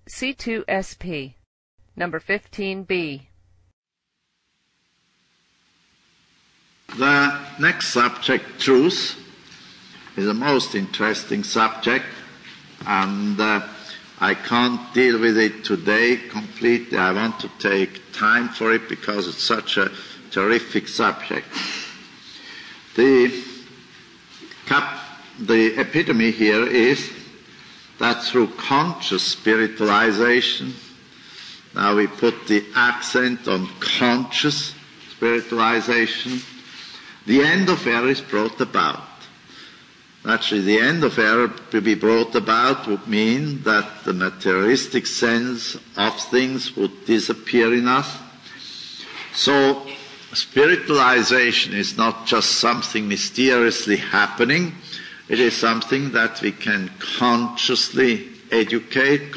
C2SP, number 15B. The next subject, truth, is a most interesting subject, and I can't deal with it today completely. I want to take time for it because it's such a terrific subject. The epitome here is that through conscious spiritualization, now we put the accent on conscious spiritualization, the end of error is brought about. Actually, the end of error to be brought about would mean that the materialistic sense of things would disappear in us. So, spiritualization is not just something mysteriously happening. It is something that we can consciously educate,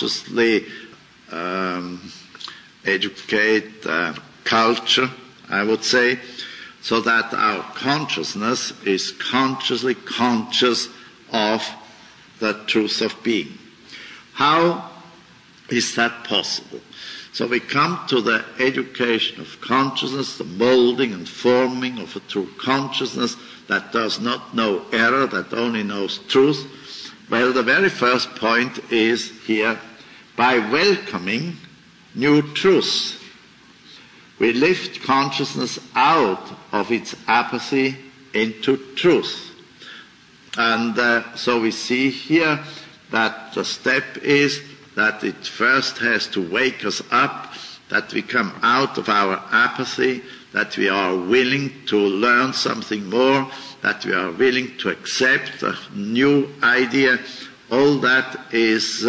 culture, I would say, so that our consciousness is consciously conscious of the truth of being. How is that possible? So we come to the education of consciousness, the molding and forming of a true consciousness that does not know error, that only knows truth. Well, the very first point is here, by welcoming new truths, we lift consciousness out of its apathy into truth. And so we see here that the step is that it first has to wake us up, that we come out of our apathy, that we are willing to learn something more, that we are willing to accept a new idea. All that is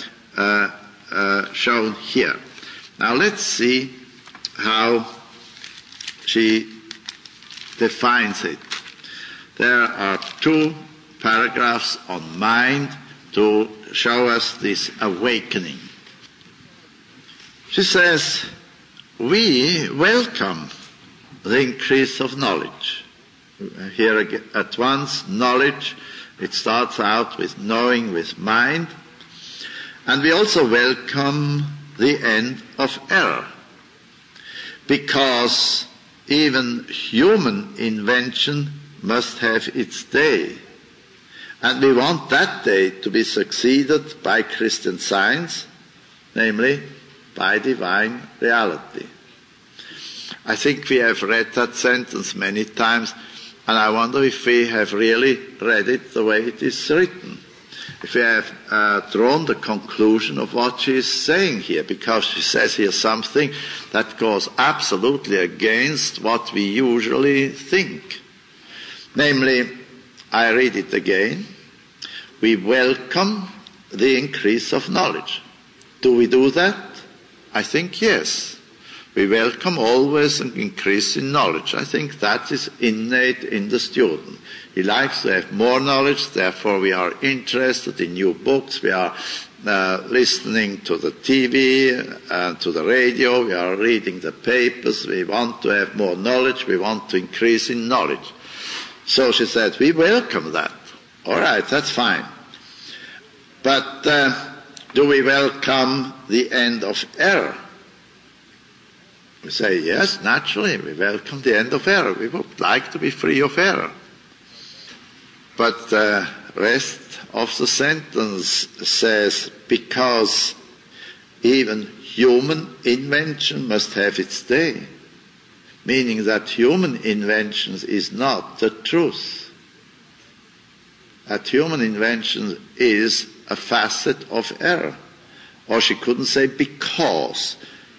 shown here. Now let's see how she defines it. There are 2 paragraphs on mind to show us this awakening. She says, we welcome the increase of knowledge. Here again, at once, knowledge, it starts out with knowing with mind, and we also welcome the end of error, because even human invention must have its day. And we want that day to be succeeded by Christian Science, namely by divine reality. I think we have read that sentence many times, and I wonder if we have really read it the way it is written. If we have drawn the conclusion of what she is saying here, because she says here something that goes absolutely against what we usually think. Namely, I read it again, we welcome the increase of knowledge. Do we do that? I think yes. We welcome always an increase in knowledge. I think that is innate in the student. He likes to have more knowledge, therefore we are interested in new books, we are listening to the TV, to the radio, we are reading the papers, we want to have more knowledge, we want to increase in knowledge. So she said, we welcome that. All right, that's fine. But do we welcome the end of error? We say, yes, naturally, we welcome the end of error. We would like to be free of error. But the rest of the sentence says, because even human invention must have its day, meaning that human invention is not the truth. That human invention is a facet of error. Or she couldn't say because.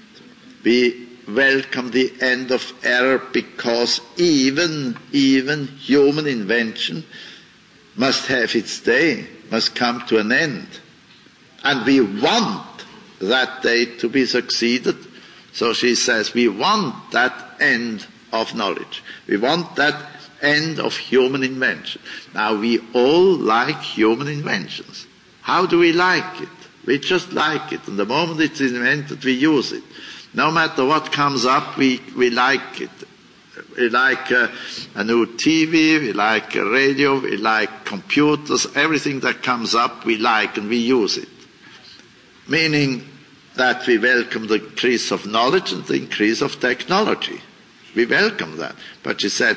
We welcome the end of error because even human invention must have its day, must come to an end. And we want that day to be succeeded. So she says, we want that end of knowledge. We want that end of human invention. Now, we all like human inventions. How do we like it? We just like it. And the moment it's invented, we use it. No matter what comes up, we like it. We like a new TV, we like a radio, we like computers, everything that comes up we like and we use it. meaning that we welcome the increase of knowledge and the increase of technology. We welcome that. But she said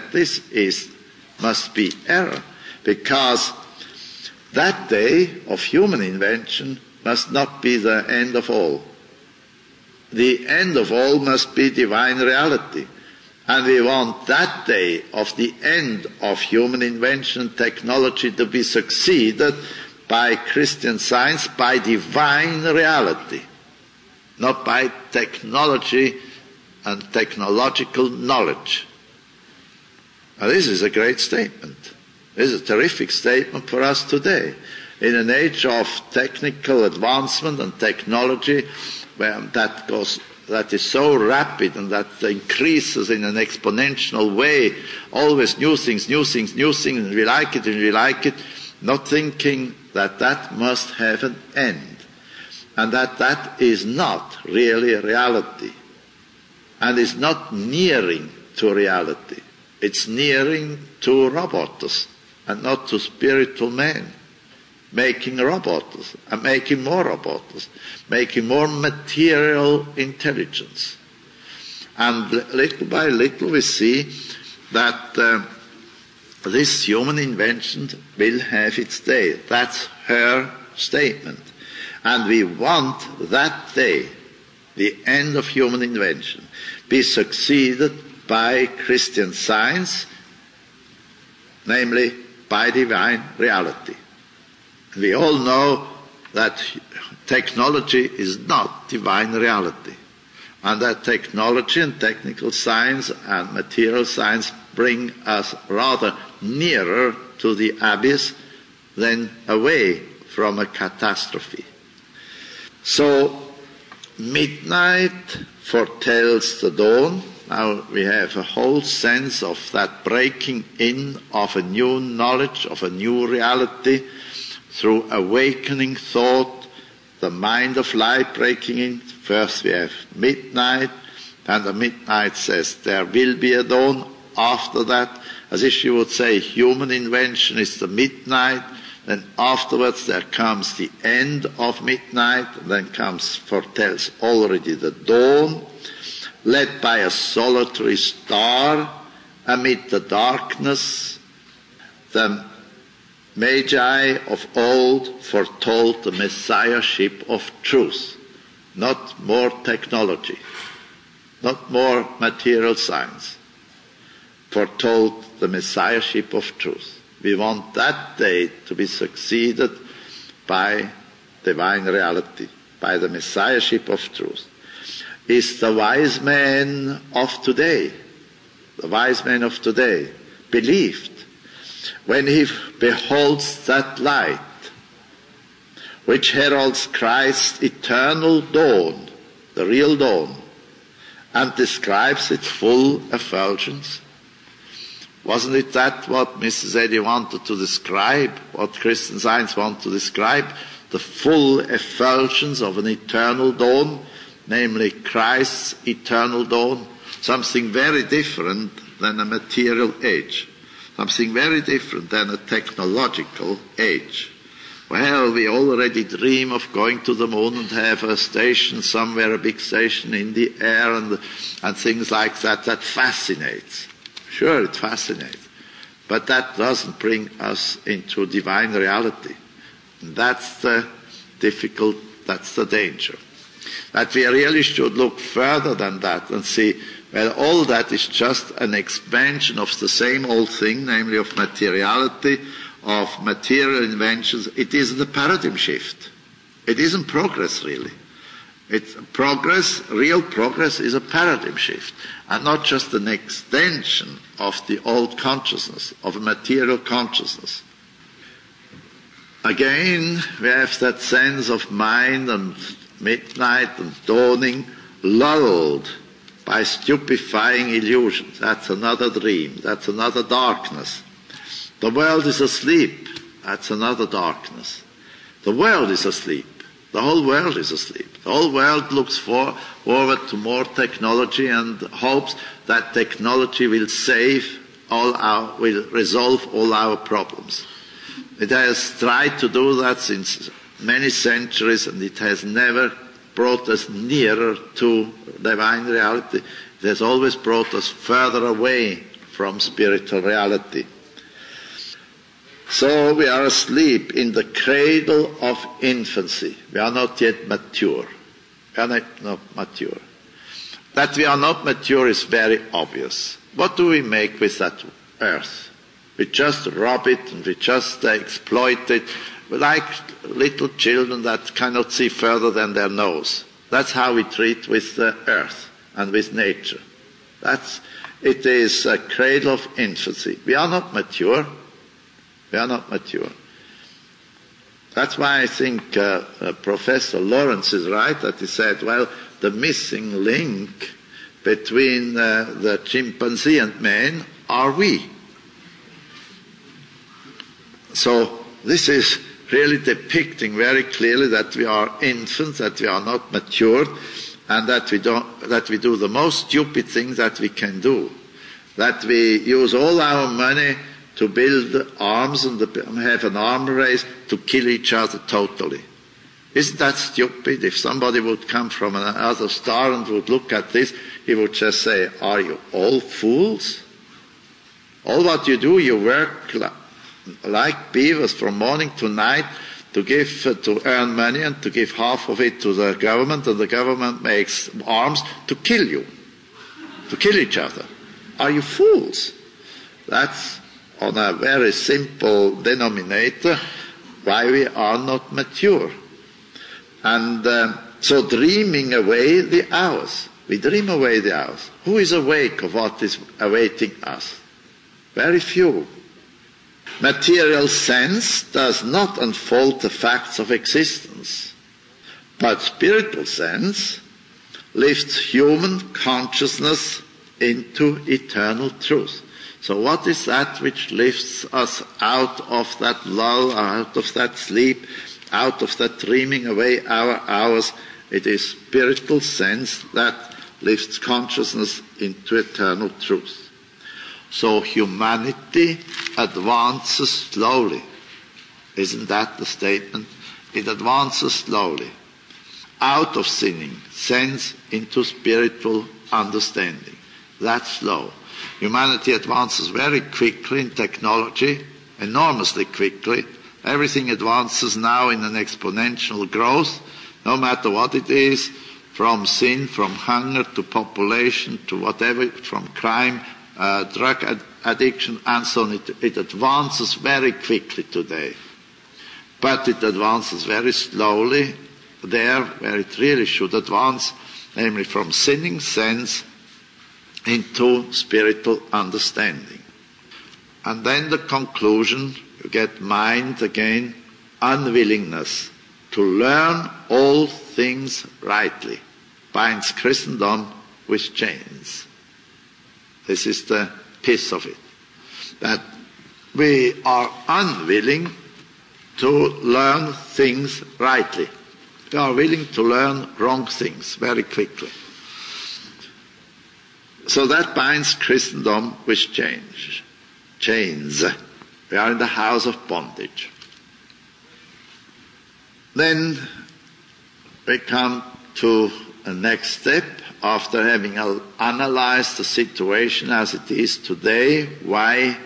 must be error, because that day of human invention must not be the end of all. The end of all must be divine reality. And we want that day of the end of human invention and technology to be succeeded by Christian Science, by divine reality, not by technology and technological knowledge. Now, this is a great statement. This is a terrific statement for us today. In an age of technical advancement and technology that is so rapid and that increases in an exponential way, always new things, and we like it, not thinking that must have an end, and that is not really a reality, and is not nearing to reality. It's nearing to robots and not to spiritual men, making robots and making more robots, making more material intelligence. And little by little we see that this human invention will have its day. That's her statement. And we want that day, the end of human invention, be succeeded by Christian Science, namely by divine reality. We all know that technology is not divine reality, and that technology and technical science and material science bring us rather nearer to the abyss than away from a catastrophe. So, midnight foretells the dawn. Now we have a whole sense of that breaking in of a new knowledge, of a new reality, through awakening thought, the mind of light breaking in. First we have midnight, and the midnight says there will be a dawn. After that, as if she would say, human invention is the midnight, then afterwards there comes the end of midnight, then foretells already the dawn, led by a solitary star amid the darkness. The Magi of old foretold the messiahship of truth, not more technology, not more material science, foretold the messiahship of truth. We want that day to be succeeded by divine reality, by the messiahship of truth. Is the wise man of today, believed when he beholds that light which heralds Christ's eternal dawn, the real dawn, and describes its full effulgence? Wasn't it that what Mrs. Eddy wanted to describe, what Christian Science wanted to describe? The full effulgence of an eternal dawn, namely Christ's eternal dawn, something very different than a material age, something very different than a technological age. Well, we already dream of going to the moon and have a station somewhere, a big station in the air and things like that. That fascinates. Sure, it fascinates. But that doesn't bring us into divine reality. And that's the danger. That we really should look further than that and see, well, all that is just an expansion of the same old thing, namely of materiality, of material inventions. It isn't a paradigm shift. It isn't progress, really. It's progress. Real progress is a paradigm shift, and not just an extension of the old consciousness, of a material consciousness. Again, we have that sense of mind and midnight and dawning, lulled by stupefying illusions. That's another dream. That's another darkness. The world is asleep. That's another darkness. The world is asleep. The whole world is asleep. The whole world looks forward to more technology and hopes that technology will resolve all our problems. It has tried to do that since many centuries, and it has never brought us nearer to divine reality. It has always brought us further away from spiritual reality. So we are asleep in the cradle of infancy. We are not yet mature. We are not mature. That we are not mature is very obvious. What do we make with that earth? We just rob it and we just exploit it like little children that cannot see further than their nose. That's how we treat with the earth and with nature. It is a cradle of infancy. We are not mature. We are not mature. That's why I think Professor Lawrence is right that he said, well, the missing link between the chimpanzee and man are we. So this is really depicting very clearly that we are infants, that we are not matured, and that we do the most stupid things that we can do. That we use all our money to build arms and have an arm race to kill each other totally. Isn't that stupid? If somebody would come from another star and would look at this, he would just say, are you all fools? All what you do, you work like beavers from morning to night to earn money and to give half of it to the government, and the government makes arms to kill you, to kill each other. Are you fools? That's on a very simple denominator why we are not mature. And so dreaming away the hours. We dream away the hours. Who is awake of what is awaiting us? Very few. Material sense does not unfold the facts of existence, but spiritual sense lifts human consciousness into eternal truth. So what is that which lifts us out of that lull, out of that sleep, out of that dreaming away our hours? It is spiritual sense that lifts consciousness into eternal truth. So humanity advances slowly. Isn't that the statement? It advances slowly. Out of sinning, sense into spiritual understanding. That's slow. Humanity advances very quickly in technology, enormously quickly. Everything advances now in an exponential growth, no matter what it is, from sin, from hunger to population to whatever, from crime, drug addiction, and so on. It advances very quickly today. But it advances very slowly there where it really should advance, namely from sinning sense into spiritual understanding. And then the conclusion, you get mind again, unwillingness to learn all things rightly binds Christendom with chains. This is the piece of it, that we are unwilling to learn things rightly. We are willing to learn wrong things very quickly. So that binds Christendom with chains. We are in the house of bondage. Then we come to a next step. After having analyzed the situation as it is today, why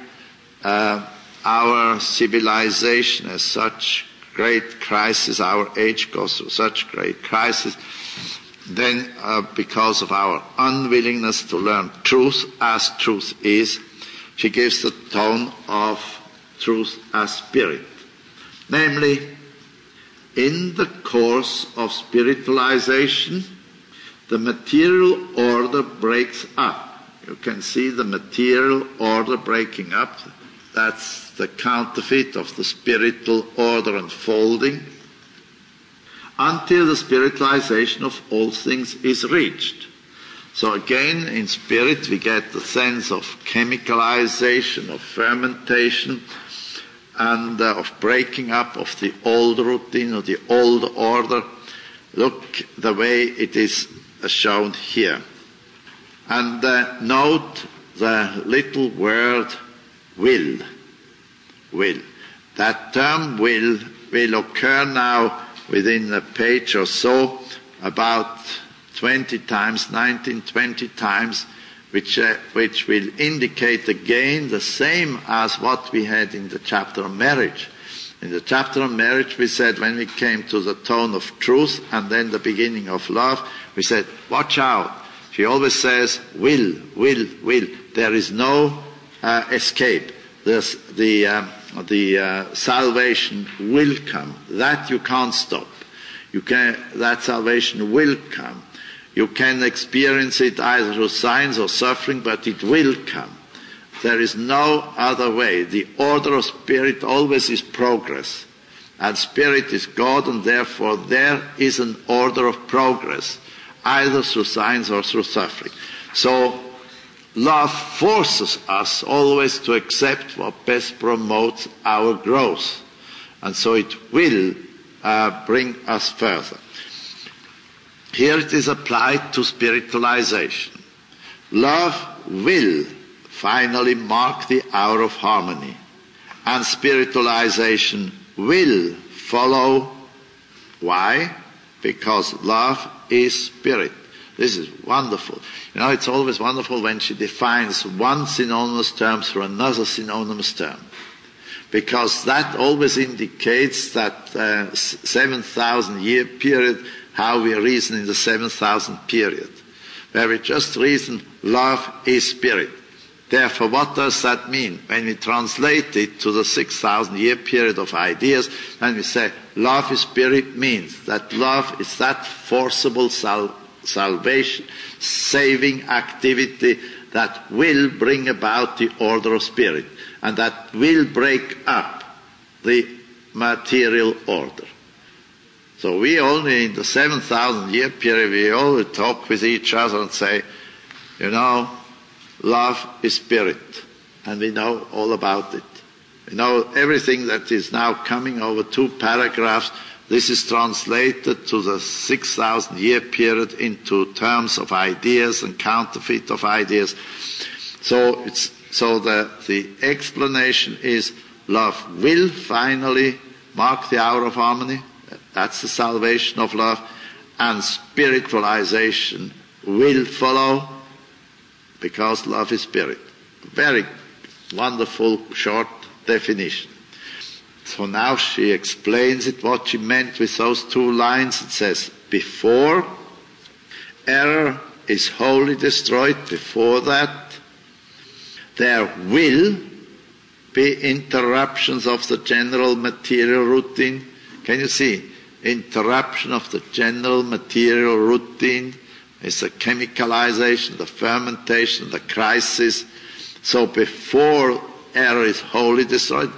our civilization has such great crisis, our age goes through such great crisis, then because of our unwillingness to learn truth as truth is, she gives the tone of truth as spirit. Namely, in the course of spiritualization, the material order breaks up. You can see the material order breaking up. That's the counterfeit of the spiritual order unfolding, until the spiritualization of all things is reached. So again, in spirit we get the sense of chemicalization, of fermentation, and of breaking up of the old routine or the old order. Look the way it is shown here. And note the little word will. Will. That term will will occur now within a page or so, about 20 times, 19, 20 times, which will indicate again the same as what we had in the chapter on marriage. In the chapter on marriage, we said when we came to the tone of truth and then the beginning of love, we said, watch out. She always says, will. There is no escape. The salvation will come. That you can't stop. That salvation will come. You can experience it either through signs or suffering, but it will come. There is no other way. The order of spirit always is progress. And spirit is God, and therefore there is an order of progress, either through signs or through suffering. So love forces us always to accept what best promotes our growth. And so it will bring us further. Here it is applied to spiritualization. Love will finally mark the hour of harmony, and spiritualization will follow. Why? Because love is spirit. This is wonderful. You know, it's always wonderful when she defines one synonymous term through another synonymous term, because that always indicates that 7,000 year period, how we reason in the 7,000 period, where we just reason love is spirit. Therefore, what does that mean? When we translate it to the 6,000 year period of ideas, then we say love is spirit means that love is that forcible salvation, saving activity that will bring about the order of spirit, and that will break up the material order. So we only, in the 7,000 year period, we only talk with each other and say, you know, love is spirit, and we know all about it. We know everything that is now coming over 2 paragraphs. This is translated to the 6,000 year period into terms of ideas and counterfeit of ideas. So the explanation is love will finally mark the hour of harmony. That's the salvation of love, and spiritualization will follow, because love is spirit. Very wonderful short definition. So now she explains it, what she meant with those 2 lines. It says, before error is wholly destroyed, before that there will be interruptions of the general material routine. Can you see? Interruption of the general material routine. It's the chemicalization, the fermentation, the crisis. So before error is wholly destroyed,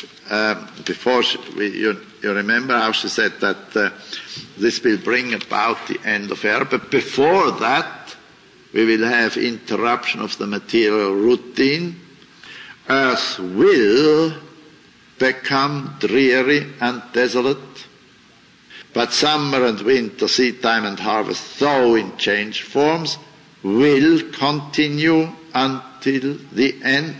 you remember how she said that this will bring about the end of error, but before that we will have interruption of the material routine. Earth will become dreary and desolate, but summer and winter, seed time and harvest, though in changed forms, will continue unto the end,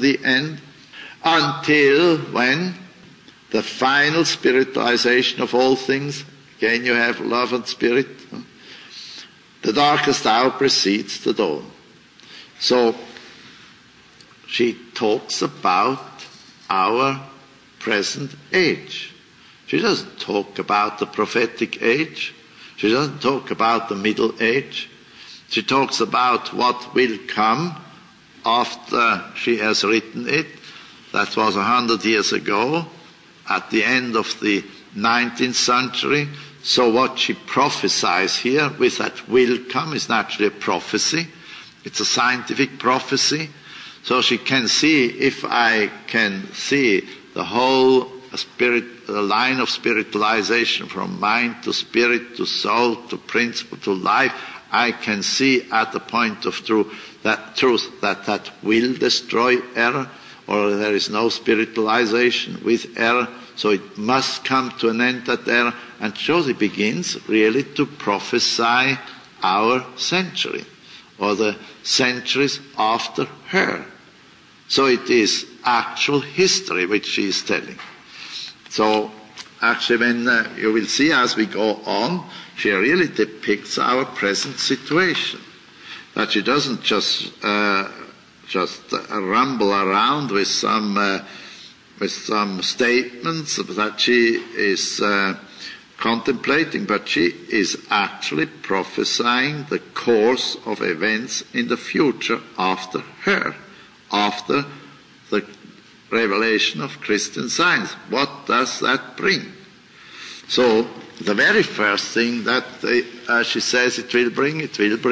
until when the final spiritualization of all things, again you have love and spirit, the darkest hour precedes the dawn. So she talks about our present age. She doesn't talk about the prophetic age. She doesn't talk about the middle age. She talks about what will come after she has written it. That was 100 years ago, at the end of the 19th century. So what she prophesies here with that will come is naturally a prophecy. It's a scientific prophecy. So she can see, if I can see the whole the line of spiritualization from mind to spirit to soul to principle to life, I can see at the point of truth that will destroy error, or there is no spiritualization with error, so it must come to an end, that error. And so she begins really to prophesy our century, or the centuries after her. So it is actual history which she is telling. So actually, when you will see as we go on, she really depicts our present situation. That she doesn't just rumble around with some statements that she is contemplating, but she is actually prophesying the course of events in the future after her, after the revelation of Christian Science. What does that bring? So the very first thing that she says it will bring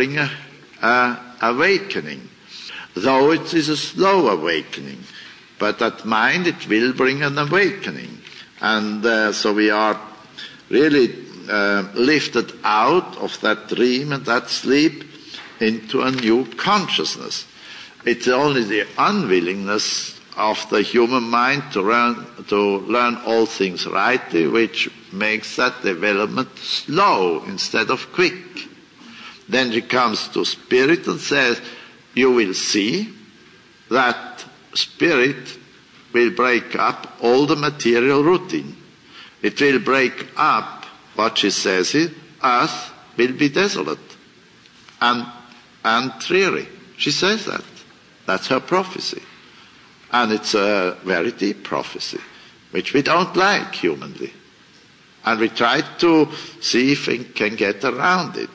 a awakening. Though it is a slow awakening, but at mind it will bring an awakening. And so we are really lifted out of that dream and that sleep into a new consciousness. It's only the unwillingness of the human mind to learn all things rightly which makes that development slow instead of quick. Then she comes to spirit and says, you will see that spirit will break up all the material routine. It will break up what she says is, earth will be desolate and dreary. She says that. That's her prophecy. And it's a very deep prophecy, which we don't like humanly. And we try to see if we can get around it.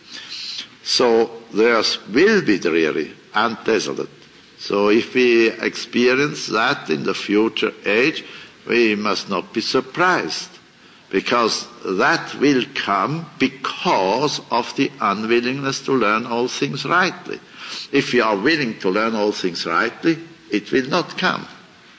So the earth will be dreary and desolate. So if we experience that in the future age, we must not be surprised, because that will come because of the unwillingness to learn all things rightly. If we are willing to learn all things rightly, it will not come.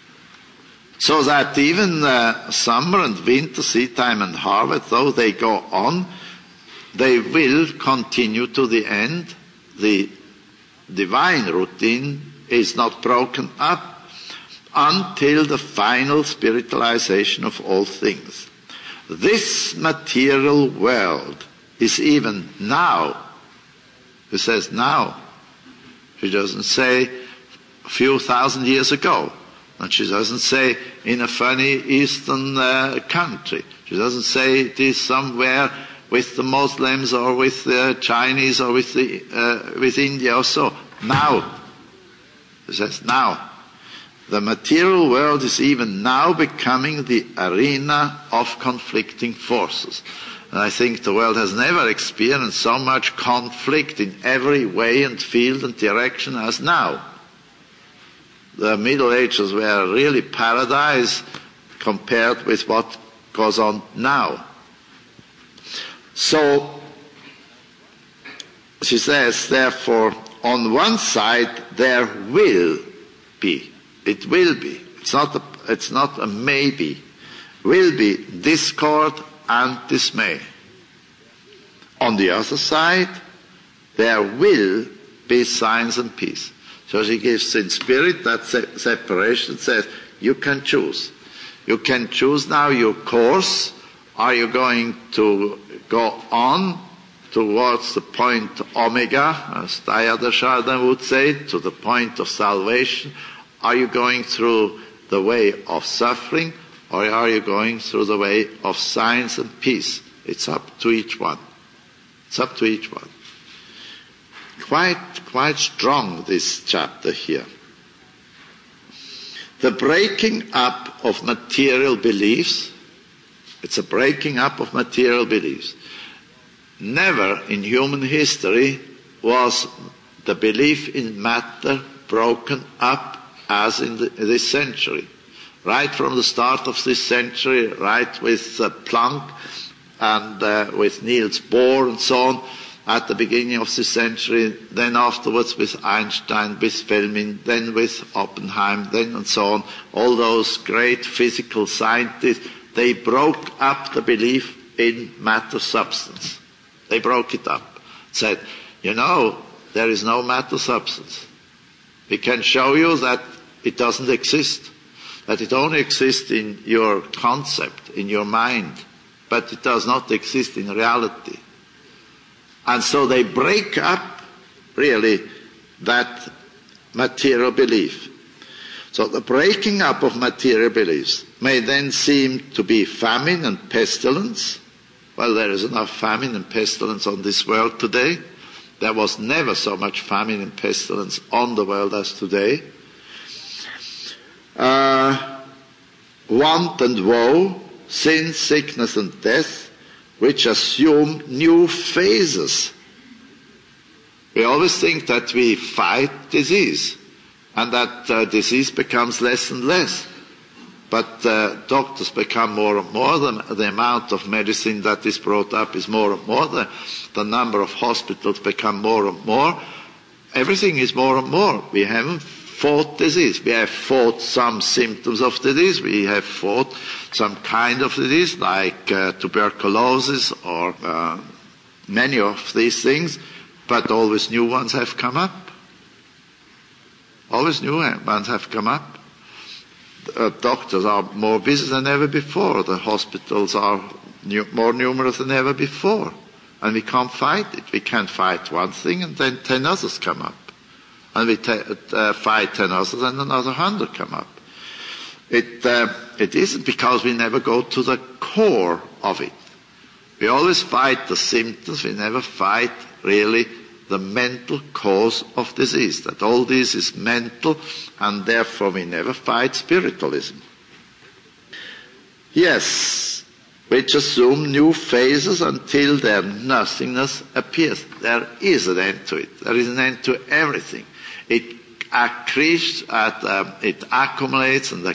So that even summer and winter, seed time and harvest, though they go on, they will continue to the end. The divine routine is not broken up until the final spiritualization of all things. This material world is even now. He says now. He doesn't say a few thousand years ago. And she doesn't say in a funny eastern country. She doesn't say it is somewhere with the Muslims or with the Chinese or with India or so. Now. It says now. The material world is even now becoming the arena of conflicting forces. And I think the world has never experienced so much conflict in every way and field and direction as now. The Middle Ages were really paradise compared with what goes on now. So, she says, therefore, on one side there will be. It will be. It's not a maybe. Will be discord and dismay. On the other side, there will be signs and peace. So she gives in spirit that separation, says, you can choose. You can choose now your course. Are you going to go on towards the point omega, as Teilhard would say, to the point of salvation? Are you going through the way of suffering, or are you going through the way of science and peace? It's up to each one. It's up to each one. Quite strong, this chapter here. The breaking up of material beliefs, it's a breaking up of material beliefs. Never in human history was the belief in matter broken up as in this century. Right from the start of this century, right with Planck and with Niels Bohr and so on, at the beginning of this century, then afterwards with Einstein, with Fermi, then with Oppenheim, then and so on, all those great physical scientists, they broke up the belief in matter-substance. They broke it up. Said, there is no matter-substance. We can show you that it doesn't exist, that it only exists in your concept, in your mind, but it does not exist in reality. And so they break up, really, that material belief. So the breaking up of material beliefs, may then seem to be famine and pestilence. Well, there is enough famine and pestilence on this world today. There was never so much famine and pestilence on the world as today. Want and woe, sin, sickness and death, which assume new phases. We always think that we fight disease and that disease becomes less and less. But doctors become more and more. The amount of medicine that is brought up is more and more. The number of hospitals become more and more. Everything is more and more. We haven't fought disease. We have fought some symptoms of disease. We have fought some kind of disease like tuberculosis or many of these things. But always new ones have come up. Always new ones have come up. Doctors are more busy than ever before. The hospitals are more numerous than ever before. And we can't fight it. We can't fight one thing and then 10 others come up. And we fight 10 others and another 100 come up. It isn't because we never go to the core of it. We always fight the symptoms. We never fight really the mental cause of disease, that all this is mental, and therefore we never fight spiritualism. Yes, which assume new phases until their nothingness appears. There is an end to it. There is an end to everything. It accumulates and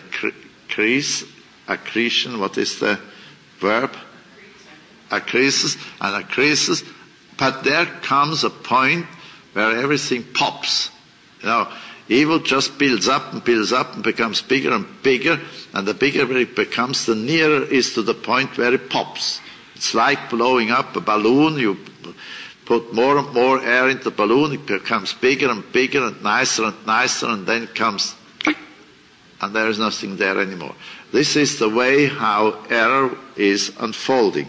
accretion, what is the verb? Accreases and accreases. But there comes a point where everything pops. Evil just builds up and becomes bigger and bigger, and the bigger it becomes, the nearer it is to the point where it pops. It's like blowing up a balloon. You put more and more air into the balloon, it becomes bigger and bigger and nicer, and then comes, and there is nothing there anymore. This is the way how error is unfolding.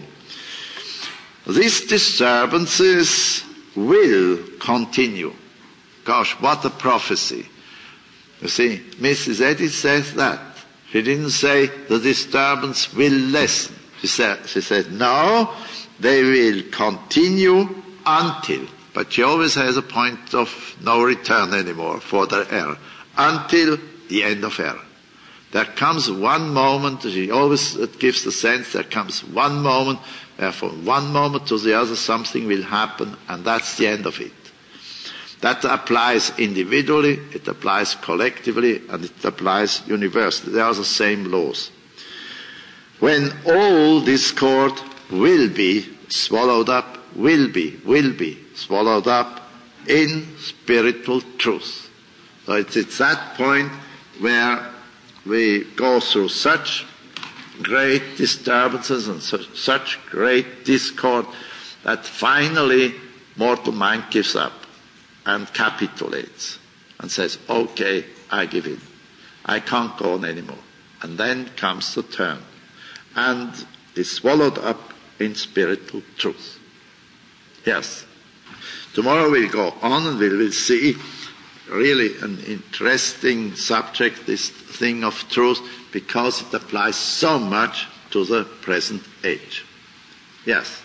These disturbances will continue. Gosh, what a prophecy. You see, Mrs. Eddy says that. She didn't say the disturbance will lessen. She said, no, they will continue until. But she always has a point of no return anymore for the error. Until the end of error. There comes one moment, she always gives the sense, there comes one moment, where from one moment to the other something will happen, and that's the end of it. That applies individually, it applies collectively, and it applies universally. They are the same laws. When all discord will be swallowed up, will be swallowed up in spiritual truth. So it's that point where we go through such great disturbances and such great discord that finally mortal mind gives up and capitulates and says, okay, I give in. I can't go on anymore. And then comes the turn and is swallowed up in spiritual truth. Yes. Tomorrow we'll go on and we will see really an interesting subject, this thing of truth, because it applies so much to the present age. Yes.